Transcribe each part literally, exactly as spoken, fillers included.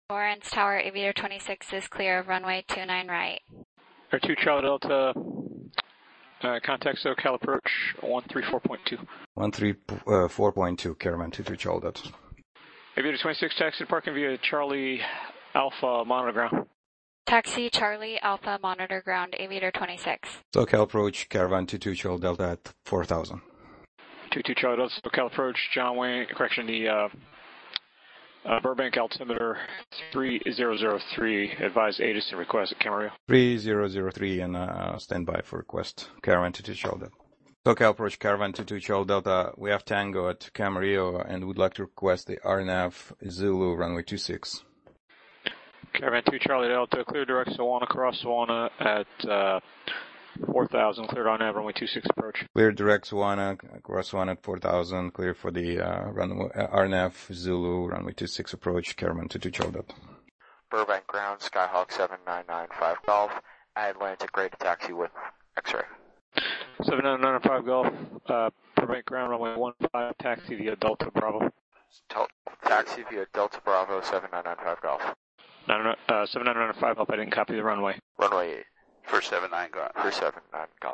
Lawrence Tower, Aviator twenty-six is clear of runway two nine right. Air two Charlie Delta, uh, contact SoCal approach one three four point two. one three four point two, Caravan two two Charlie Delta. Aviator twenty-six, taxi parking via Charlie Alpha, monitor ground. Taxi Charlie Alpha, monitor ground, Aviator twenty-six. SoCal approach, Caravan two two Charlie Delta at four thousand. two two Charlie Delta, SoCal approach, John Wayne, correction, the uh, uh, Burbank altimeter three zero zero three, advise A D I S and request at Camarillo. three zero zero three and uh, standby for request, Caravan two two Charlie Delta. SoCal approach, Caravan two two Charlie Delta, we have Tango at Camarillo and would like to request the R N F Zulu runway two six. Caravan two Charlie Delta, clear direct Sawana, cross Sawana at uh, four thousand, cleared on nav, runway two six approach. Clear direct Sawana, cross Sawana at four thousand, clear for the uh, runway, uh, R N F Zulu, runway two six approach, Caravan two two Charlie Delta. Burbank ground, Skyhawk seven nine nine five Golf, Atlantic grade taxi with X-ray. seven nine nine five Golf, uh, Burbank ground, runway one five, taxi via Delta Bravo. Tel- taxi via Delta Bravo seven nine nine five Golf. Uh, seven nine nine five Golf, I didn't copy the runway. Runway eight. For seven nine Golf. For seven nine Golf.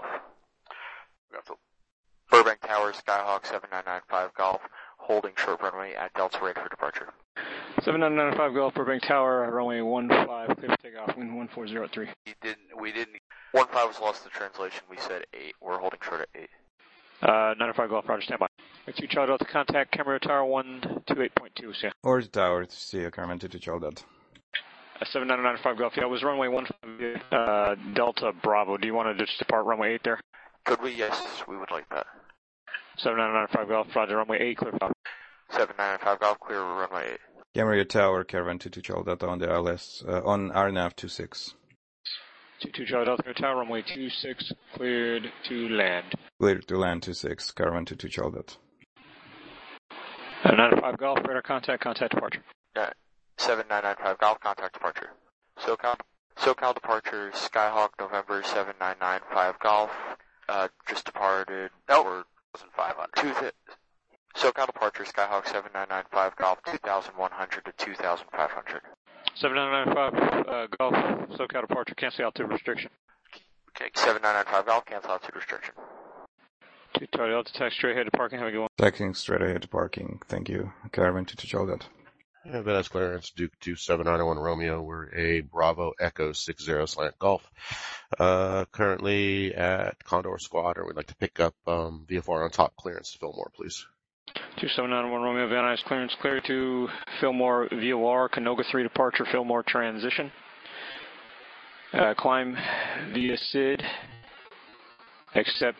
Burbank Tower, Skyhawk seven nine nine five Golf, holding short runway at Delta ready for departure. seven nine nine five Golf, Burbank Tower, runway one five, clear for takeoff, wind one four zero three. We didn't, we didn't, one five was lost in translation, we said eight, we're holding short at eight. Uh, nine five Golf, Roger, standby. two Charlie Delta, contact Camarillo Tower one two eight point two, see ya. Or the tower to see a Caravan two two Charlie Delta. Uh, seven nine nine five Golf, yeah, it was runway one five, uh, Delta Bravo. Do you want to just depart runway eight there? Could we? Yes, we would like that. seven nine nine five Golf, Roger, runway eight, clear for seven nine nine five Golf, clear runway eight. Camarillo Tower, Caravan two two Charlie Delta on the R L S, uh, on R N F two six. two two Charlie Delta, Tower, runway two six, cleared to land. Cleared to land two six, Caravan two two Charlie Delta. Uh, nine five Golf, radar contact, contact departure. Uh, seven nine nine five Golf, contact departure. SoCal, SoCal departure, Skyhawk, November seven nine nine five Golf, uh, just departed. No, or five hundred. Two th- SoCal departure, Skyhawk seven nine nine five Golf, two thousand one hundred to two thousand five hundred. seven nine nine five uh, Golf, SoCal departure, cancel altitude restriction. Okay, seven nine nine five Golf, cancel altitude restriction. two Charlie Delta, taxi straight ahead to parking, have a good one. Taxiing straight ahead to parking, thank you. Caravan two two Charlie Delta. Yeah, Venice clearance, Duke two seven nine one Romeo. We're a Bravo Echo six zero slant Golf. Uh, currently at Condor Squadron. We'd like to pick up, um, V F R on top clearance to Fillmore, please. two seven nine one Romeo, Van Nuys clearance clear to Fillmore V O R, Canoga three departure, Fillmore transition. Uh, climb via S I D, except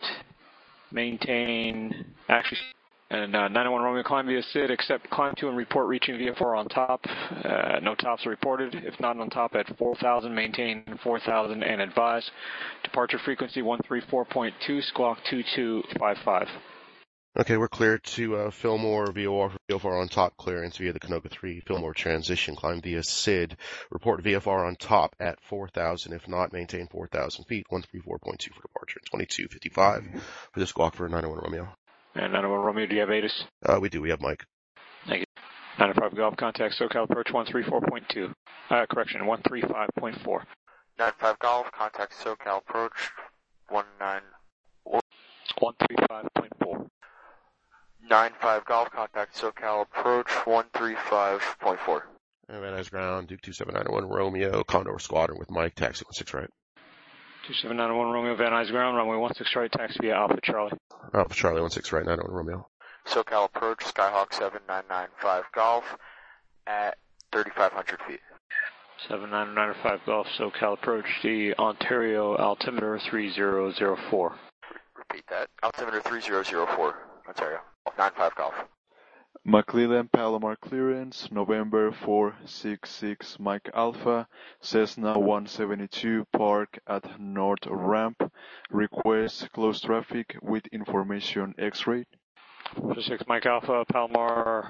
maintain, actually, and uh, nine one Romeo, climb via S I D, except climb to and report reaching V F R on top. Uh, no tops are reported. If not on top at four thousand, maintain four thousand and advise. Departure frequency one three four point two, squawk two two five five. Okay, we're clear to uh, Fillmore V O R for V F R on top clearance via the Canoga three Fillmore transition. Climb via S I D. Report V F R on top at four thousand. If not, maintain four thousand feet. one three four point two for departure. twenty-two fifty-five for the squawk for nine one Romeo. And nine one Romeo, do you have A T I S? Uh, we do. We have Mike. Thank you. nine five Golf, contact SoCal approach one three four point two. Uh, correction, one three five point four. nine five Golf, contact SoCal approach one nine one three five point four. nine five Golf, contact SoCal approach one three five point four. Van Nuys ground, Duke two seven nine one Romeo, Condor Squadron with Mike, taxi one six right. two seven nine one Romeo, Van Nuys ground, runway one six right, taxi via Alpha Charlie. Alpha Charlie one six right, nine one Romeo. SoCal approach, Skyhawk seven nine nine five Golf at thirty-five hundred feet. seven nine nine five Golf, SoCal approach, the Ontario altimeter three zero zero four. Repeat that. Altimeter three zero zero four, Ontario. nine five Golf. McClellan Palomar clearance, November four six six Mike Alpha, Cessna one seventy-two, park at North Ramp, request close traffic with information X-ray. four six Mike Alpha, Palomar,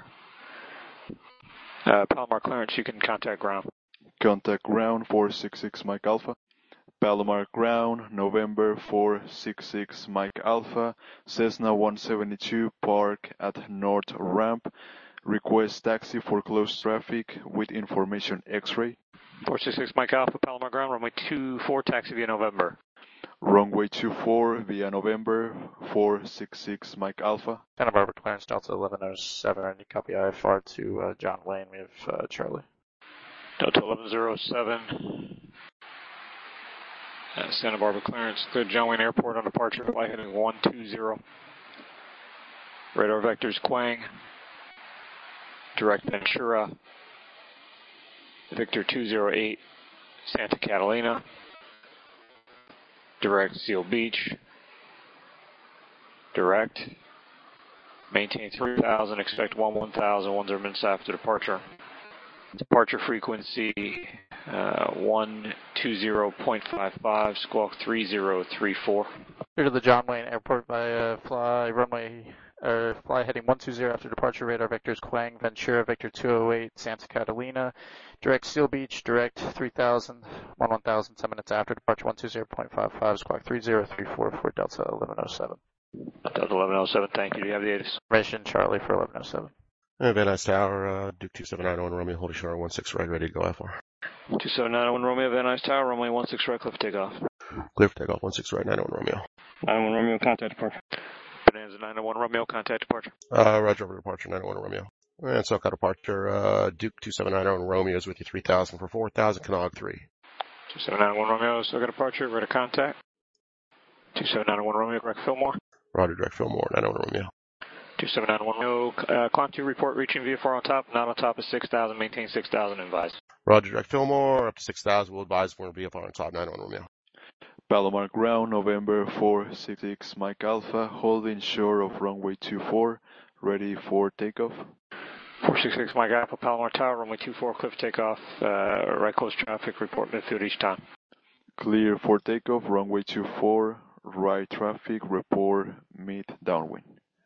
uh, Palomar clearance, you can contact ground. Contact ground four six six Mike Alpha. Palomar ground, November four six six Mike Alpha, Cessna one seventy-two, park at North Ramp, Request taxi for closed traffic with information X-ray. four six six Mike Alpha, Palomar Ground, runway two four, taxi via November. Runway two four via November, four six six Mike Alpha. Santa Barbara clearance Delta eleven oh seven. I need copy I F R to uh, John Wayne. We have uh, Charlie. Delta eleven oh seven. Uh, Santa Barbara clearance, cleared John Wayne Airport on departure, flight heading one two zero. Radar vectors Quang. Direct Ventura. Victor two zero eight, Santa Catalina. Direct Seal Beach. Direct. Maintain three thousand, expect one one thousand, one zero minutes after departure. Departure frequency uh, one two zero point five five, squawk three zero three four. Clear to the John Wayne Airport by uh, fly runway, uh, fly heading one two zero after departure. Radar vectors Quang, Ventura, Victor two oh eight, Santa Catalina. Direct Seal Beach, direct three thousand, one one thousand, ten minutes after departure one two zero point five five, squawk three zero three four for Delta eleven oh seven. Delta eleven oh seven, thank you. Do you have the A T I S? Information Charlie for eleven oh seven. Uh, Van Nuys Tower, uh, Duke two seven nine oh one Romeo, hold ashore one six right, ready to go F R. two seven nine oh one Romeo, Van Nuys Tower, runway one six right, clear for takeoff. Clear for takeoff, one six right, nine oh one Romeo. nine oh one Romeo, contact departure. Bonanza nine oh one Romeo, contact departure. Uh, Roger, over departure, nine oh one Romeo. And SoCal departure, uh, Duke two seven nine oh one Romeo is with you, three thousand for four thousand, Canog three. two seven nine oh one Romeo, SoCal departure, ready to contact. two seven nine oh one Romeo, direct Fillmore. Roger, direct Fillmore, nine oh one Romeo. two seven nine oh one Romeo, uh, climb two, report reaching V F R on top, not on top is six thousand, maintain six thousand, advise. Roger, direct Fillmore, up to six thousand, we'll advise for V F R on top, nine oh one Romeo. Palomar Ground, November four six six Mike Alpha, holding shore of runway two four, ready for takeoff. four six six Mike Alpha, Palomar Tower, runway two four, cliff takeoff, uh, right close traffic, report midfield each time. Clear for takeoff, runway two four, right traffic, report mid downwind.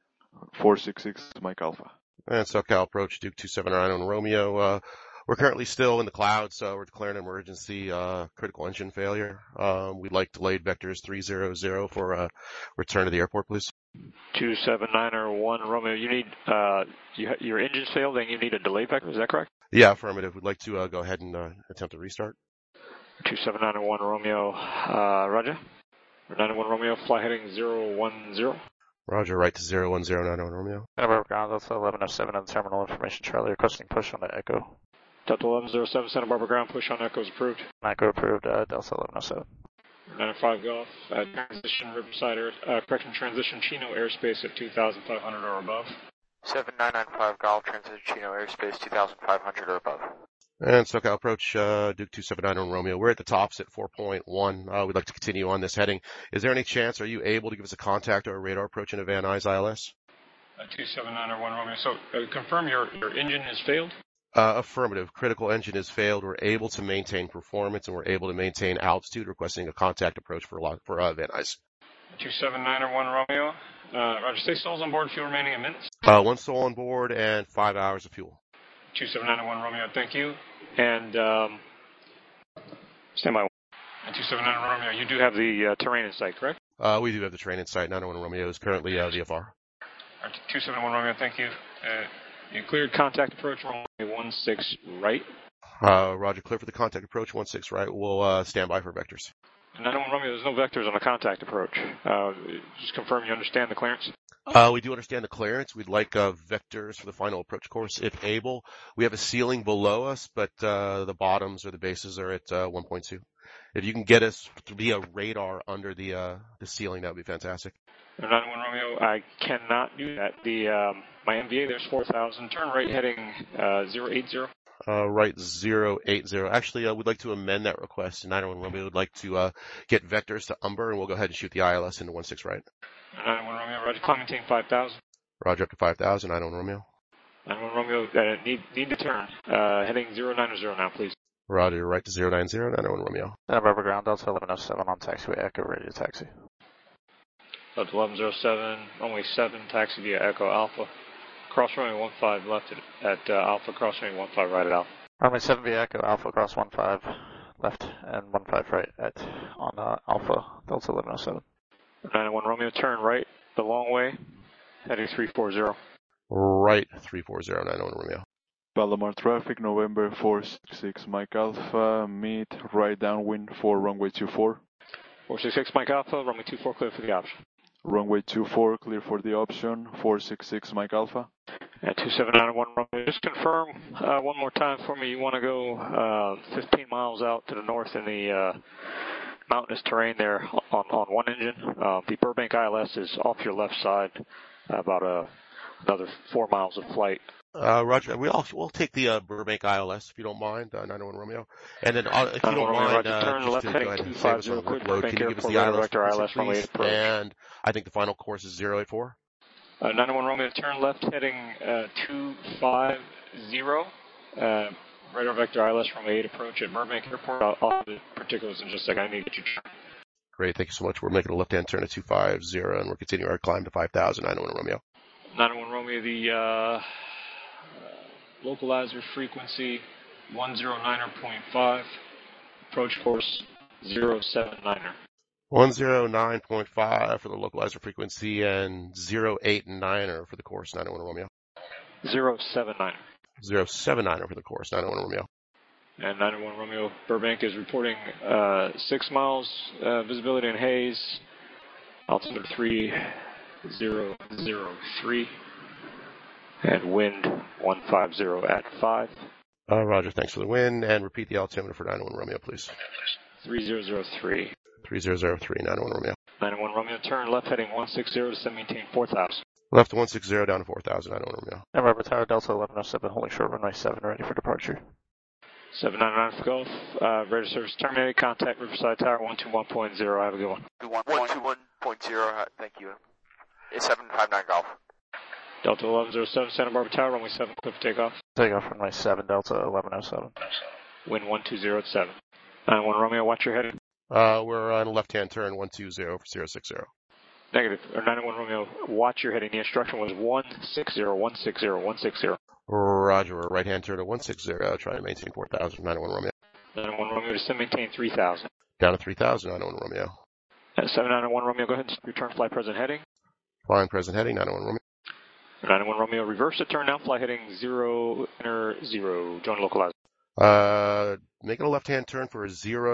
four six six Mike Alpha. And SoCal approach, Duke two seven nine oh one Romeo, uh, we're currently still in the clouds, so we're declaring an emergency, uh, critical engine failure. Um, we'd like delayed vectors three zero zero for, uh, return to the airport, please. two seven nine oh one Romeo, you need, uh, you, your engine's failed and you need a delay vector, is that correct? Yeah, affirmative. We'd like to, uh, go ahead and, uh, attempt a restart. two seven nine oh one Romeo, uh, Roger. nine oh one Romeo, fly heading zero one zero. Roger, right to zero one zero nine oh one Romeo. Santa Barbara Ground, Delta eleven oh seven on the terminal. Information Charlie, requesting push on the Echo. Delta eleven oh seven, Santa Barbara Ground, push on Echoes approved. Echo approved, uh, Delta eleven oh seven. nine oh five Golf, uh, transition Riverside, Air, uh, correction, transition Chino airspace at two thousand five hundred or above. seven nine nine five Golf, transition Chino airspace two thousand five hundred or above. And SoCal approach, uh, Duke two seven nine oh one Romeo. We're at the tops at four point one. Uh, we'd like to continue on this heading. Is there any chance, are you able to give us a contact or a radar approach into Van Nuys I L S? Uh, two seven nine oh one Romeo, so uh, confirm your, your engine has failed? Uh, affirmative. Critical engine has failed. We're able to maintain performance and we're able to maintain altitude, requesting a contact approach for, for uh, Van Nuys. two seven nine oh one Romeo, uh, Roger, stay stalls on board, fuel remaining in minutes. Uh, one stall on board and five hours of fuel. two seven nine oh one Romeo, thank you. And, um, stand by. two seven nine oh one Romeo, you do have the uh, terrain in sight, correct? Uh, we do have the terrain in sight. nine oh one Romeo is currently uh, V F R. two seven one Romeo, thank you. Uh, you cleared contact approach, runway one six right. Uh, Roger, clear for the contact approach, one six right. We'll uh, stand by for vectors. nine oh one Romeo, there's no vectors on the contact approach. Uh, just confirm you understand the clearance. Uh, we do understand the clearance. We'd like uh, vectors for the final approach course, if able. We have a ceiling below us, but uh, the bottoms or the bases are at uh, one point two. If you can get us to be a radar under the uh, the ceiling, that would be fantastic. nine oh one Romeo, I cannot do that. The um, my M V A, there's four thousand. Turn right heading uh, zero eight zero. Uh, right, zero eight zero. Actually, uh, we'd like to amend that request. nine oh one Romeo would like to uh, get vectors to Umber, and we'll go ahead and shoot the I L S into one six right. nine oh one Romeo, Roger, climb maintain five thousand. Roger, up to five thousand, nine oh one Romeo. nine oh one Romeo, uh, need, need to turn. Uh, heading zero nine zero now, please. Roger, right to zero nine zero, nine oh one Romeo. Santa Barbara Ground, Delta eleven oh seven on taxiway Echo, ready to taxi. Delta eleven oh seven, runway seven, taxi via Echo Alpha. Cross runway one five left at, at uh, Alpha, cross runway one five right at Alpha. Runway seven via Echo, Alpha cross one five left and one five right at on uh, Alpha, Delta eleven oh seven. nine oh one Romeo, turn right the long way, heading three four zero. Right three four zero nine one Romeo. Palomar traffic, November four six six Mike Alpha, meet right downwind for runway two four. four six six Mike Alpha, runway two four, clear for the option. Runway two four, clear for the option, four six six Mike Alpha. At two seven nine one runway, just confirm uh, one more time for me, you want to go uh, fifteen miles out to the north in the uh, mountainous terrain there on, on one engine. Uh, the Burbank I L S is off your left side, about uh, another four miles of flight. Uh, Roger, we'll, we'll take the uh, Burbank I L S if you don't mind, uh, nine one Romeo. And then uh, if you don't mind, uh, turn just left to heading go ahead and two save five us zero, on clear workload, Burbank can you give us Airport, the I L S radar vector I L S frequency, runway please? approach. And I think the final course is zero eight four. Uh, nine one Romeo, turn left heading uh, two five zero. Uh, radar vector I L S runway eight approach at Burbank Airport. I'll, I'll have the particulars in just a second. I need to get you turned. Great, thank you so much. We're making a left-hand turn at two five zero, and we're continuing our climb to five thousand, nine one Romeo. nine one Romeo, the uh, localizer frequency one zero nine point five, approach course zero seven niner. one zero nine point five for the localizer frequency and zero eight niner for the course, nine one Romeo. zero seven niner. zero seven niner for the course, nine one Romeo. And nine one Romeo, Burbank is reporting uh, six miles uh, visibility in haze, altitude three zero zero three, and wind one five zero at five. Uh, Roger, thanks for the win, and repeat the altimeter for nine one Romeo, please. three zero zero three. three zero zero three, nine one Romeo. nine one Romeo, turn left heading one six zero to maintain four thousand. Left one six zero down to four thousand, nine one Romeo. And Robert Tower, Delta eleven oh seven, holding short runway seven, ready for departure. seven nine nine for Golf. Uh, radar service terminated. Contact Riverside Tower one two one point zero. Have a good one. one two one point zero, thank you. It's seven five nine Golf. Delta eleven oh seven, Santa Barbara Tower, runway seven, clear for takeoff. Takeoff runway seven, Delta eleven oh seven. Wind one two zero at seven. nine one Romeo, watch your heading. Uh, we're on a left-hand turn, one two zero for zero six zero. Negative. Or nine one Romeo, watch your heading. The instruction was one six zero, one six zero, one six zero. Roger, we're right-hand turn at one six zero, trying to maintain four thousand, nine one Romeo. nine one Romeo, to maintain three thousand. Down to three thousand, nine one Romeo. At seven nine one Romeo, go ahead and return flight present heading. Flying present heading, nine one Romeo. nine one Romeo, reverse the turn now, fly heading zero, enter zero, join localizer. Uh, making a left-hand turn for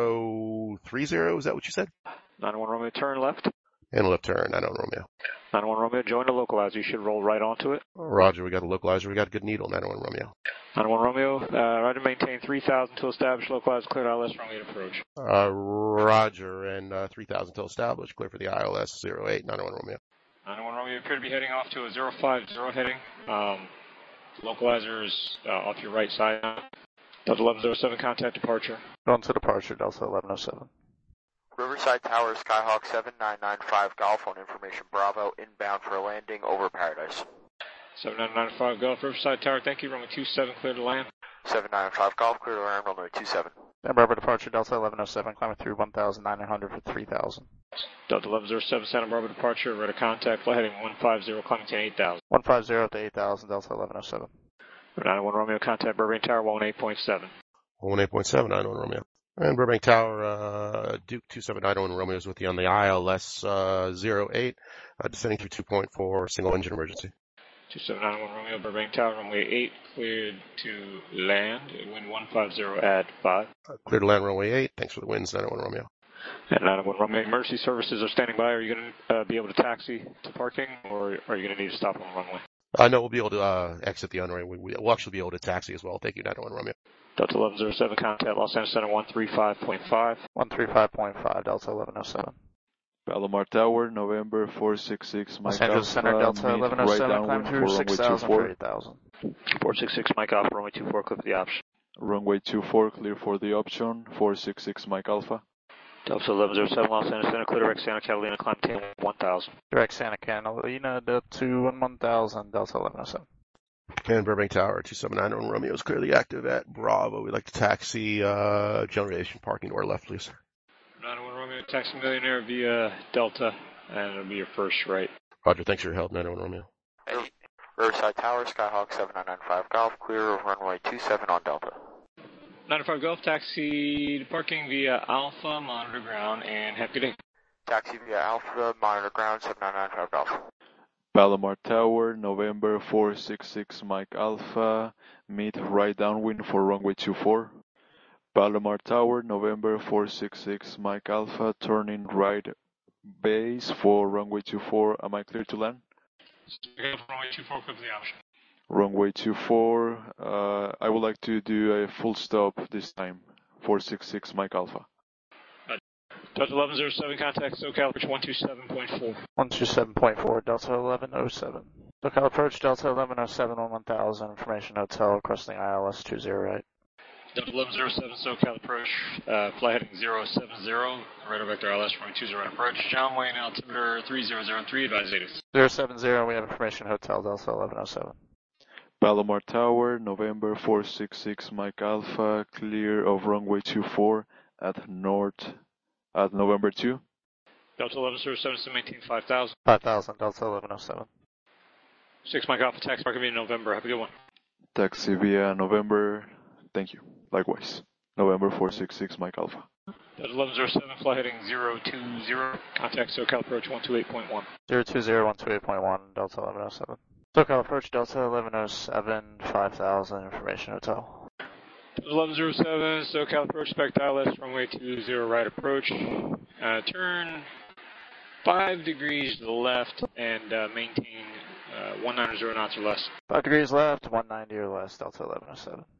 zero three zero, is that what you said? nine one Romeo, turn left. And a left turn, nine one Romeo. nine one Romeo, join the localizer. You should roll right onto it. Roger, we got a localizer. We got a good needle, nine one Romeo. nine one Romeo, uh, right to maintain three thousand to establish localizer, clear I L S runway to approach. Uh, Roger, and uh, three thousand till established. Clear for the I L S zero eight, nine one Romeo. nine one Romeo, you appear to be heading off to a zero five zero heading. Um, localizer is uh, off your right side now. Delta eleven oh seven, contact departure. Going to departure, Delta eleven oh seven. Riverside Tower, Skyhawk seven nine nine five Golf on information Bravo, inbound for a landing over Paradise. seven nine nine five Golf, Riverside Tower, thank you, runway two seven, clear to land. seven nine five Golf, clear to land, runway two seven. And Barbara departure, Delta eleven oh seven, climbing through one thousand nine hundred for three thousand. Delta eleven oh seven, Santa Barbara departure, radar contact, flight heading one five zero, climbing to eight thousand. one five zero to eight thousand, Delta eleven oh seven. nine one Romeo, contact Burbank Tower, one eight point seven. one eight point seven, nine one Romeo. And Burbank Tower, uh, Duke two seven nine one Romeo is with you on the I L S uh, zero eight, uh, descending through two point four, single engine emergency. two seven nine one Romeo, Burbank Tower, runway eight, cleared to land, wind one five zero at five. Uh, clear to land runway eight, thanks for the winds, nine one Romeo. And nine one Romeo, emergency services are standing by. Are you going to uh, be able to taxi to parking, or are you going to need to stop on the runway? Uh, no, we'll be able to uh, exit the runway. We, we'll actually be able to taxi as well. Thank you, nine one Romeo. Delta eleven oh seven, contact Los Angeles Center one three five point five. one three five point five, Delta eleven oh seven. Palomar Tower, November four six six Mike Los Angeles Center, Delta eleven oh seven, climb through six thousand for eight thousand. four six six Mike Alpha, runway two four, clear for the option. Runway two four, clear for the option, four six six Mike Alpha. Delta eleven oh seven, Los Angeles Center, clear direct Santa Catalina, climb to one thousand. Direct Santa Catalina to one thousand, Delta eleven oh seven. And Burbank Tower, two seven nine one Romeo is clearly active at Bravo. We'd like to taxi uh, generation parking to our left, please. nine one Romeo, taxi Millionaire via Delta, and it'll be your first right. Roger, thanks for your help, nine one Romeo. Hey, Riverside Tower, Skyhawk seven nine nine five Golf, clear of runway two seven on Delta. nine five Golf, taxi to parking via Alpha, monitor ground, and have a good day. Taxi via Alpha, monitor ground, seven nine nine five Golf. Palomar Tower, November four six six Mike Alpha, mid right downwind for runway two four. Palomar Tower, November four six six Mike Alpha, turning right base for runway two four. Am I clear to land? Runway two four, clip the option. Runway two four, uh, I would like to do a full stop this time, four six six Mike Alpha. Delta eleven oh seven, contact SoCal approach one two seven point four. one two seven point four, Delta eleven oh seven. SoCal approach, Delta eleven oh seven on one thousand, information hotel, crossing I L S two zero right. Delta eleven oh seven, SoCal approach, uh, fly heading zero seven zero, radar vector I L S runway two zero right approach, John Wayne altimeter three zero zero three, advise Zeta. zero seven zero, we have information hotel, Delta eleven oh seven. Palomar Tower, November four six six Mike Alpha, clear of runway two four at north, at November two. Delta eleven oh seven, to maintain five thousand. five thousand, Delta eleven oh seven. six Mike Alpha, taxi mark in November, have a good one. Taxi via November, thank you, likewise. November four six six Mike Alpha. Delta eleven oh seven, fly heading zero two zero, contact SoCal approach one two eight point one. zero two zero, one two eight point one, Delta eleven oh seven. SoCal approach, Delta eleven oh seven, five thousand, information hotel. eleven oh seven, SoCal approach, spec I L S, runway two zero right approach. Uh, turn five degrees to the left and uh, maintain uh, one ninety knots or less. five degrees left, one ninety or less, Delta eleven oh seven.